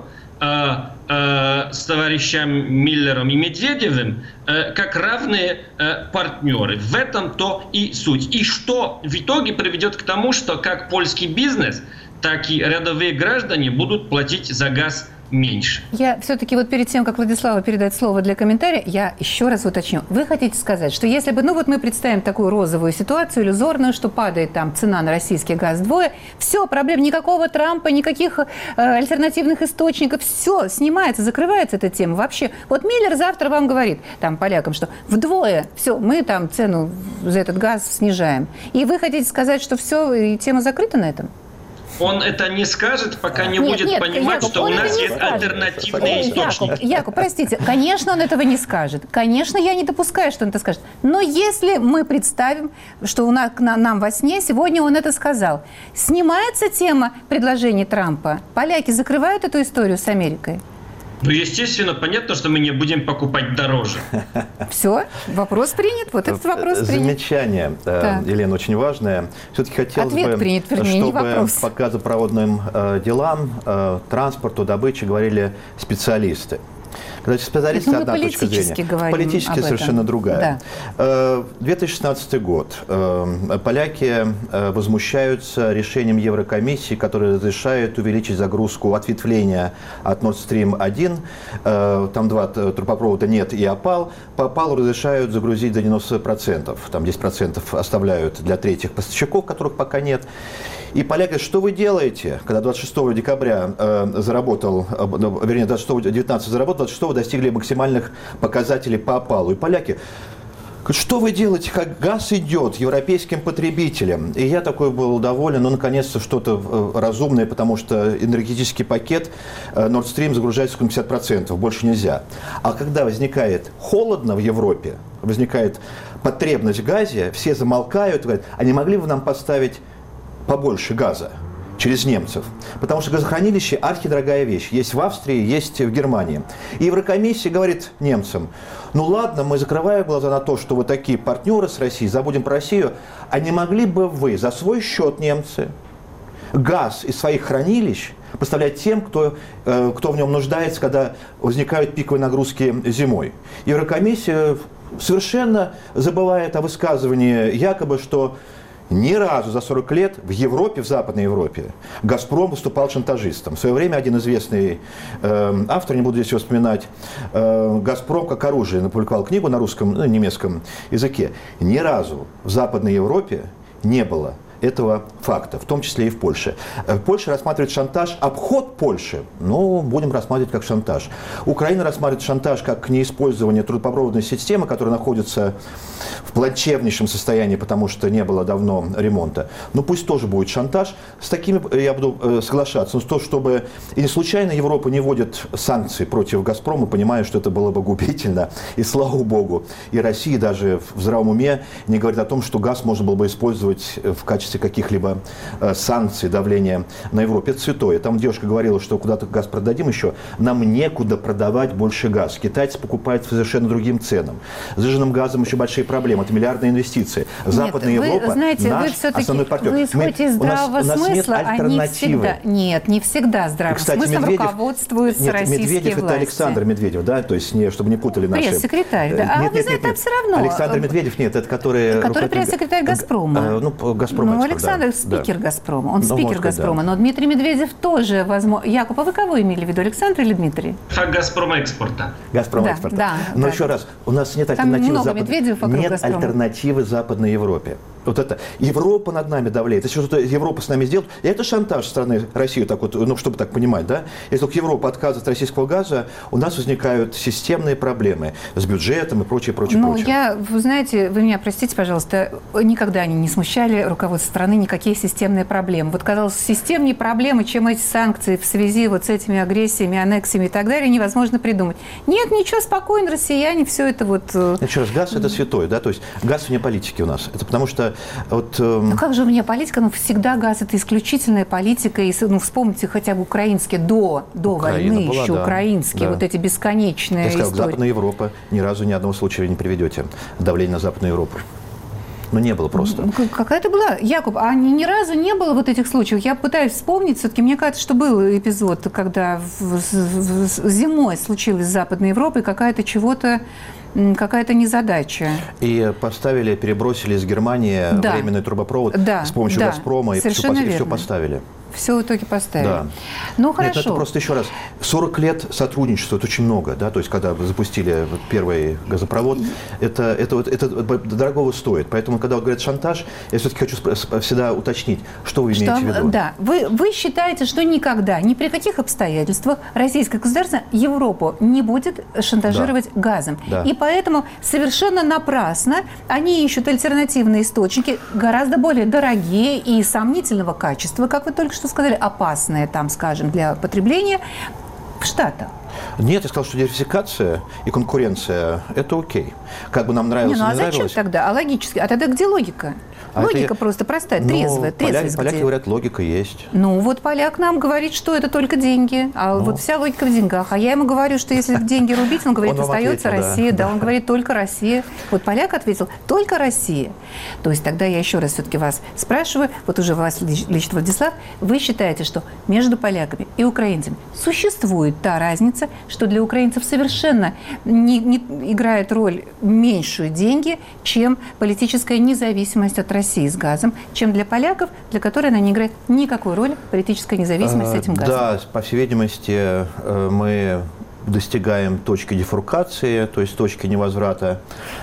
[SPEAKER 3] с товарищами Миллером и Медведевым как равные партнеры. В этом-то и суть. И что в итоге приведет к тому, что как польский бизнес, так и рядовые граждане будут платить за газ меньше.
[SPEAKER 2] Я все-таки вот перед тем, как Владиславу передать слово для комментария, я еще раз уточню. Вы хотите сказать, что если бы, мы представим такую розовую ситуацию, иллюзорную, что падает там цена на российский газ вдвое, все, проблем никакого Трампа, никаких альтернативных источников, все, снимается, закрывается эта тема. Вообще, вот Миллер завтра вам говорит, там, полякам, что вдвое, все, мы там цену за этот газ снижаем. И вы хотите сказать, что все, и тема закрыта на этом?
[SPEAKER 3] Он это не скажет, пока не будет понимать, Яков, что у нас есть альтернативные источники.
[SPEAKER 2] Яков, простите, конечно, он этого не скажет. Конечно, я не допускаю, что он это скажет. Но если мы представим, что нам во сне сегодня он это сказал, снимается тема предложений Трампа? Поляки закрывают эту историю с Америкой?
[SPEAKER 3] Ну, естественно, понятно, что мы не будем покупать дороже.
[SPEAKER 2] Все, вопрос принят. Вот этот вопрос принят.
[SPEAKER 4] Замечание, Елена, очень важное. Все-таки хотелось бы, чтобы по газопроводным делам, транспорту, добыче говорили специалисты. Когда специалисты, одна точка зрения. Политически совершенно другая. Да. 2016 год. Поляки возмущаются решением Еврокомиссии, которое разрешает увеличить загрузку ответвления от Nord Stream 1. Там два трубопровода нет и опал. По опалу разрешают загрузить до 90%. Там 10% оставляют для третьих поставщиков, которых пока нет. И поляки говорят, что вы делаете, когда 26 декабря заработал, вернее, 19 заработал, 26 достигли максимальных показателей по опалу. И поляки говорят, что вы делаете, как газ идет европейским потребителям. И я такой был доволен, наконец-то что-то разумное, потому что энергетический пакет Nord Stream загружается на 50%, больше нельзя. А когда возникает холодно в Европе, возникает потребность в газе, все замолкают, говорят, а не могли бы нам поставить побольше газа через немцев. Потому что газохранилище – архидорогая вещь. Есть в Австрии, есть в Германии. И Еврокомиссия говорит немцам, ну ладно, мы закрываем глаза на то, что вы такие партнеры с Россией, забудем про Россию, а не могли бы вы за свой счет, немцы, газ из своих хранилищ поставлять тем, кто в нем нуждается, когда возникают пиковые нагрузки зимой. Еврокомиссия совершенно забывает о высказывании якобы, что ни разу за 40 лет в Европе, в Западной Европе, «Газпром» выступал шантажистом. В свое время один известный автор, не буду здесь его вспоминать, «Газпром как оружие», напубликовал книгу на русском, немецком языке. Ни разу в Западной Европе не было этого факта, в том числе и в Польше. Польша рассматривает шантаж, обход Польши, будем рассматривать как шантаж. Украина рассматривает шантаж как неиспользование трубопроводной системы, которая находится в плачевнейшем состоянии, потому что не было давно ремонта. Пусть тоже будет шантаж. С такими я буду соглашаться. Но то, чтобы... И не случайно Европа не вводит санкции против «Газпрома», понимая, что это было бы губительно. И слава богу, и Россия даже в здравом уме не говорит о том, что газ можно было бы использовать в качестве каких-либо санкций, давления на Европу. Это святое. Там девушка говорила, что куда-то газ продадим еще. Нам некуда продавать больше газ. Китайцы покупают по совершенно другим ценам. С сжиженным газом еще большие проблемы. Это миллиардные инвестиции. Западная Европа, наш основной партнер.
[SPEAKER 2] Вы исходите из здравого смысла, а не всегда. Нет, не всегда здравым смыслом руководствуются российские
[SPEAKER 4] Медведев
[SPEAKER 2] власти.
[SPEAKER 4] Это Александр Медведев, да, то есть чтобы не путали наши.
[SPEAKER 2] Пресс-секретарь, да. Вы знаете, это все равно.
[SPEAKER 4] Александр Медведев, нет, это который
[SPEAKER 2] пресс-секретарь «Газпрома».
[SPEAKER 4] «Газпром»
[SPEAKER 2] Ну, Александр спикер «Газпрома». Он спикер «Газпрома». Но Дмитрий Медведев тоже, возможно... Якуб, а вы кого имели в виду, Александр или Дмитрий?
[SPEAKER 3] «Газпром экспорта».
[SPEAKER 4] «Газпром экспорта».
[SPEAKER 2] Да,
[SPEAKER 4] но еще раз, у нас нет альтернативы Западной Европе. Вот это Европа над нами давляет. Если что-то Европа с нами сделает, и это шантаж со стороны России, так вот, ну, чтобы так понимать, да? Если только Европа отказывает от российского газа, у нас возникают системные проблемы с бюджетом и прочее.
[SPEAKER 2] Вы знаете, вы меня простите, пожалуйста, никогда они не смущали руководство страны, никакие системные проблемы. Вот, казалось, системнее проблемы, чем эти санкции в связи вот с этими агрессиями, аннексиями и так далее, невозможно придумать. Нет, ничего, спокойно, россияне, все это вот...
[SPEAKER 4] Еще раз, газ – это святое, да? То есть газ вне политики у нас. Это потому что вот,
[SPEAKER 2] Ну как же у меня политика? Ну всегда газ – это исключительная политика. И, ну, вспомните хотя бы украинские до войны
[SPEAKER 4] была,
[SPEAKER 2] еще
[SPEAKER 4] да,
[SPEAKER 2] украинские, вот эти бесконечные истории.
[SPEAKER 4] Я сказал, Западная Европа, ни разу ни одного случая не приведете. Давление на Западную Европу. Ну, не было просто.
[SPEAKER 2] Какая-то была. Якуб, а ни разу не было вот этих случаев? Я пытаюсь вспомнить. Все-таки мне кажется, что был эпизод, когда зимой случилось с Западной Европой какая-то незадача.
[SPEAKER 4] И перебросили из Германии временный трубопровод с помощью «Газпрома», и все поставили.
[SPEAKER 2] Все в итоге поставили.
[SPEAKER 4] Да.
[SPEAKER 2] Ну, хорошо.
[SPEAKER 4] Нет, это просто еще раз. 40 лет сотрудничества – это очень много. Да? То есть, когда запустили первый газопровод, это дорогого стоит. Поэтому, когда говорят шантаж, я все-таки хочу всегда уточнить, что вы имеете в виду.
[SPEAKER 2] Да. Вы считаете, что никогда, ни при каких обстоятельствах российское государство Европу не будет шантажировать газом.
[SPEAKER 4] Да.
[SPEAKER 2] И поэтому совершенно напрасно они ищут альтернативные источники, гораздо более дорогие и сомнительного качества, как вы только что сказали, опасные, там, скажем, для потребления в Штатах.
[SPEAKER 4] Нет, я сказал, что диверсификация и конкуренция – это окей. Как бы нам нравилось,
[SPEAKER 2] не нравилось. Зачем тогда? А логически? А тогда где логика? Логика просто простая, трезвая.
[SPEAKER 4] Поляки говорят, логика есть.
[SPEAKER 2] Ну, вот поляк нам говорит, что это только деньги. А вот вся логика в деньгах. А я ему говорю, что если деньги рубить, он говорит, остается Россия. Да, он говорит, только Россия. Вот поляк ответил, только Россия. То есть тогда я еще раз все-таки вас спрашиваю, вот уже вас лично, Владислав, вы считаете, что между поляками и украинцами существует та разница, что для украинцев совершенно не играет роль меньшую деньги, чем политическая независимость от России с газом, чем для поляков, для которой она не играет никакой роли, политическая независимость с этим газом.
[SPEAKER 4] Да, по всей видимости, мы достигаем точки дифуркации, то есть точки невозврата,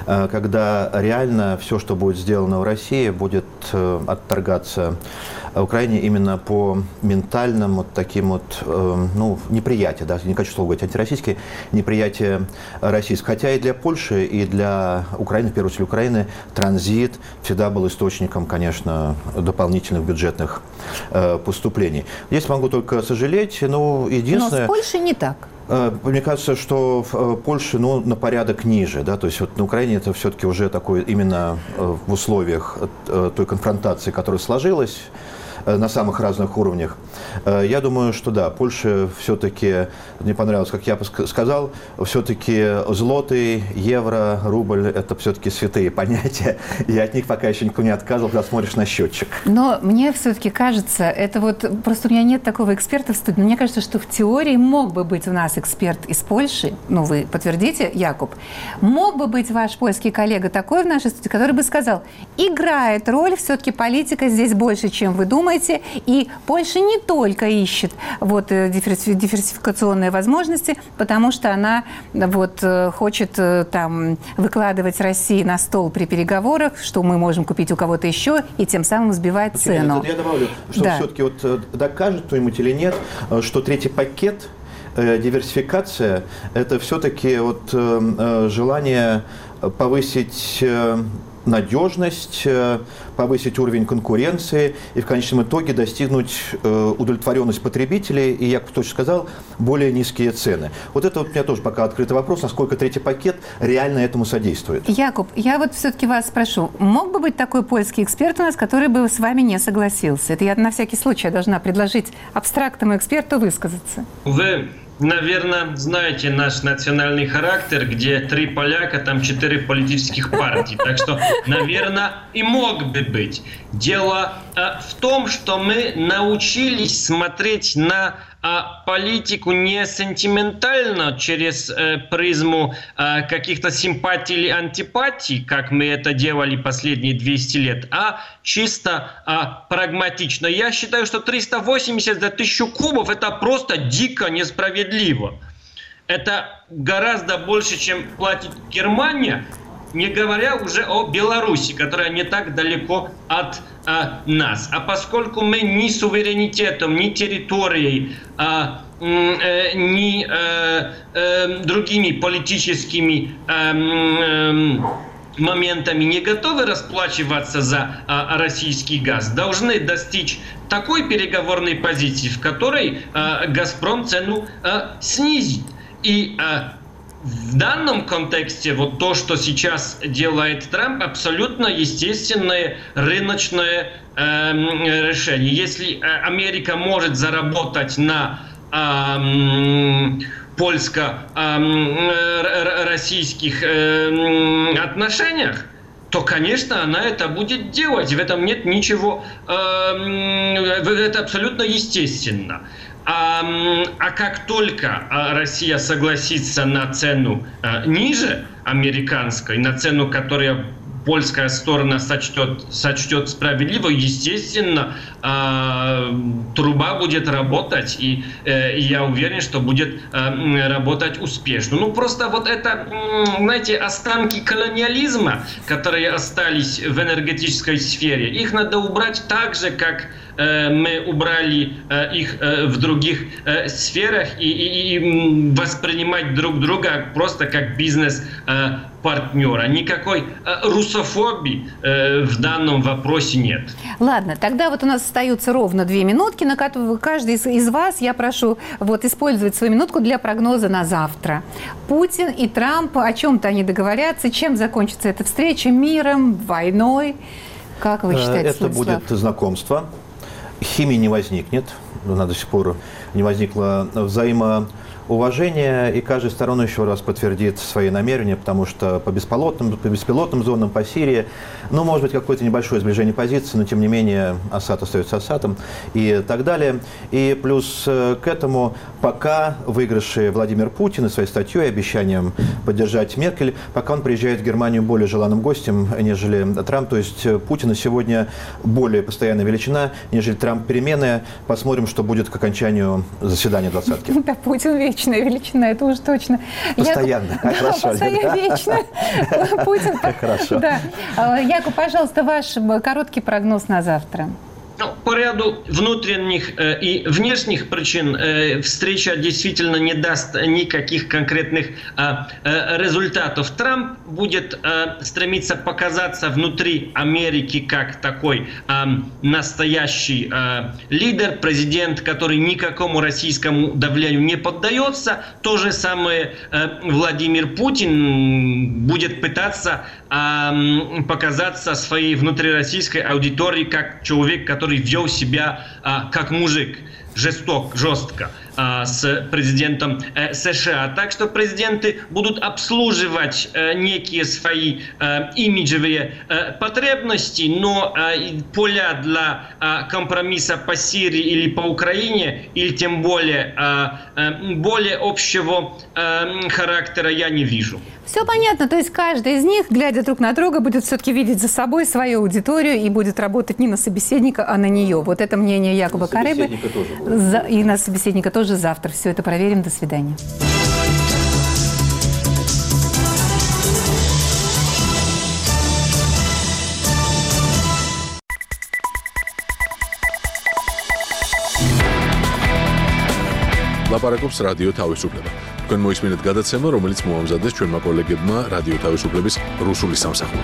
[SPEAKER 4] когда реально все, что будет сделано в России, будет отторгаться Украине именно по ментальным вот таким вот, неприятию, да, не хочу слово говорить антироссийские, неприятие российского. Хотя и для Польши, и для Украины, в первую очередь Украины, транзит всегда был источником, конечно, дополнительных бюджетных поступлений. Здесь могу только сожалеть, единственное...
[SPEAKER 2] Но с Польшей не так.
[SPEAKER 4] Мне кажется, что в Польше на порядок ниже. Да? То есть вот на Украине это все-таки уже такое именно в условиях той конфронтации, которая сложилась на самых разных уровнях. Я думаю, что да, Польше все-таки, мне понравилось, как я сказал, все-таки злотый, евро, рубль – это все-таки святые понятия. Я от них пока еще никто не отказывал, когда смотришь на счетчик.
[SPEAKER 2] Но мне все-таки кажется, это вот, просто у меня нет такого эксперта в студии, но мне кажется, что в теории мог бы быть у нас эксперт из Польши, вы подтвердите, Якуб, мог бы быть ваш польский коллега такой в нашей студии, который бы сказал, играет роль все-таки политика здесь больше, чем вы думаете, и Польша не только ищет диверсификационные возможности, потому что она хочет там выкладывать России на стол при переговорах, что мы можем купить у кого-то еще, и тем самым сбивает цену.
[SPEAKER 4] Я добавлю, что все-таки докажет кто-нибудь или нет, что третий пакет диверсификация – это все-таки желание повысить надежность, повысить уровень конкуренции и в конечном итоге достигнуть удовлетворенность потребителей и, я точно сказал, более низкие цены. Вот это у меня тоже пока открытый вопрос, насколько третий пакет реально этому содействует.
[SPEAKER 2] Якуб, я все-таки вас спрошу, мог бы быть такой польский эксперт у нас, который бы с вами не согласился? Это я на всякий случай должна предложить абстрактному эксперту высказаться.
[SPEAKER 3] Вы, наверное, знаете наш национальный характер, где 3 поляка, там 4 политических партии. Так что, наверное, и мог бы быть. Дело в том, что мы научились смотреть на политику не сентиментально через призму каких-то симпатий или антипатий, как мы это делали последние 200 лет, а чисто прагматично. Я считаю, что 380 за 1000 кубов – это просто дико несправедливо. Это гораздо больше, чем платит Германия, не говоря уже о Беларуси, которая не так далеко от нас. А поскольку мы ни суверенитетом, ни территорией, ни другими политическими моментами не готовы расплачиваться за российский газ, должны достичь такой переговорной позиции, в которой «Газпром» цену снизит. И в данном контексте вот то, что сейчас делает Трамп, абсолютно естественное рыночное решение. Если Америка может заработать на польско-российских отношениях, то, конечно, она это будет делать. В этом нет ничего, это абсолютно естественно. А как только Россия согласится на цену ниже американской, на цену, которую польская сторона сочтет справедливой, естественно, труба будет работать, и я уверен, что будет работать успешно. Ну, просто вот это, знаете, останки колониализма, которые остались в энергетической сфере, их надо убрать так же, как мы убрали их в других сферах, и воспринимать друг друга просто как бизнес-партнера. Никакой русофобии в данном вопросе нет.
[SPEAKER 2] Ладно, тогда вот у нас остаются ровно 2 минутки, на которые каждый из вас, я прошу использовать свою минутку для прогноза на завтра. Путин и Трамп, о чем-то они договорятся. Чем закончится эта встреча? Миром, войной? Как вы считаете,
[SPEAKER 4] Это будет знакомство. Химии не возникнет, она до сих пор не возникло взаимоуважения, и каждая сторона еще раз подтвердит свои намерения, потому что по беспилотным зонам, по Сирии, может быть, какое-то небольшое сближение позиций, но, тем не менее, Асад остается Асадом и так далее. И плюс к этому, пока выигравший Владимир Путин и своей статьей, обещанием поддержать Меркель, пока он приезжает в Германию более желанным гостем, нежели Трамп, то есть Путина сегодня более постоянная величина, нежели Трамп переменная. Посмотрим, что будет к окончанию заседания двадцатки.
[SPEAKER 2] Да, Путин вечная величина, это уж точно.
[SPEAKER 4] Постоянно.
[SPEAKER 2] Постоянно вечная. Путин.
[SPEAKER 4] Хорошо.
[SPEAKER 2] Яков, пожалуйста, ваш короткий прогноз на завтра.
[SPEAKER 3] По ряду внутренних и внешних причин встреча действительно не даст никаких конкретных результатов. Трамп будет стремиться показаться внутри Америки как такой настоящий лидер, президент, который никакому российскому давлению не поддается. То же самое Владимир Путин будет пытаться показаться своей внутрироссийской аудитории как человек, который вел себя как мужик, жестко, с президентом США. Так что президенты будут обслуживать некие свои имиджевые потребности, но поля для компромисса по Сирии или по Украине, или тем более общего характера я не вижу.
[SPEAKER 2] Все понятно. То есть каждый из них, глядя друг на друга, будет все-таки видеть за собой свою аудиторию и будет работать не на собеседника, а на нее. Вот это мнение Якуба Карыбы. И на собеседника тоже завтра. Все это проверим. До свидания.
[SPEAKER 1] ლაპარაკობს რადიო თავისუფლება. თქვენ მოისმინეთ გადაცემა, რომელიც მოამზადეს ჩვენმა კოლეგებმა რადიო თავისუფლების რუსული სამსახური.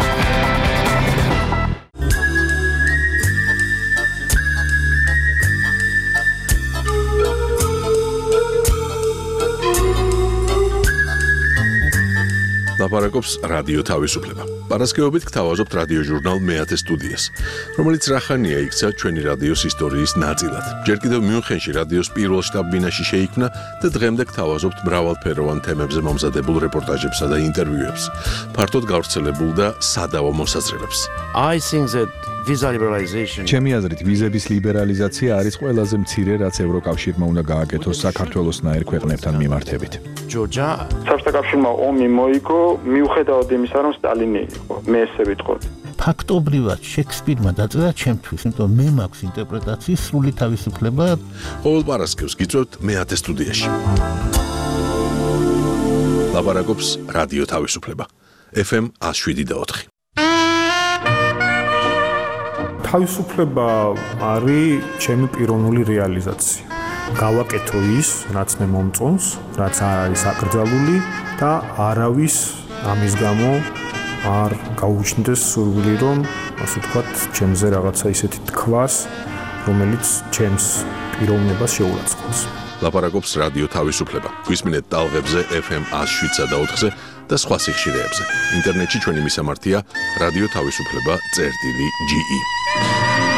[SPEAKER 1] ლაპარაკობს რადიო თავისუფლება. პარასკევობით გთავაზობთ რადიო ჟურნალ მეათე სტუდიას, რომელიც რახანია იქცა ჩვენი რადიოს ისტორიის ნაწილად. ჯერ კიდევ მიუნხენში რადიოს პირველ შტაბ-ბინაში შეიქმნა და დღემდე გთავაზობთ მრავალფეროვან თემებზე მომზადებულ რეპორტაჟებსა და ინტერვიუებს, ფართოდ გავრცელებულ და სადავო მოსაზრებებს.
[SPEAKER 13] I think that ჩემი აზრით, ვიზების ლიბერალიზაცია არის ყველაზე მცირე, რაც ევროკავშირმა უნდა გააკეთოს საქართველოსნაირ ქვეყნებთან მიმართებით.
[SPEAKER 14] საბჭოთა კავშირმა ომი მოიგო, მიუხედავად იმისა, რომ სტალინი იყო, მე ესე ვიტყოდი.
[SPEAKER 15] ფაქტობრივად შექსპირმა დაწერა ჩემთვის, იმიტომ მე მაქვს ინტერპრეტაციის სრული თავისუფლება.
[SPEAKER 1] ყოველ პარასკევს გიწევთ მეათე სტუდიაში. ლაპარაკობს რადიო თავისუფლება. FM 107.4.
[SPEAKER 16] თავისუფლება არის ჩემი პიროვნული რეალიზაცია. გავაკეთო ის, რაც მე მომწონს, რაც არ არის აკრძალული და არავის ამის გამო არ გაუჩნდეს სურვილი, რომ ასე ვთქვათ, ჩემზე რაღაცა ისეთი თქვას, რომელიც ჩემს პიროვნებას შეურაცხყოფს.
[SPEAKER 1] ლაპარაკობს რადიო თავისუფლება. გვისმინეთ ტალღებზე FM 107.4-ზე და სხვა სიხშირეებზე. ინტერნეტში ჩვენი მისამართია რადიო თავისუფლება.ge.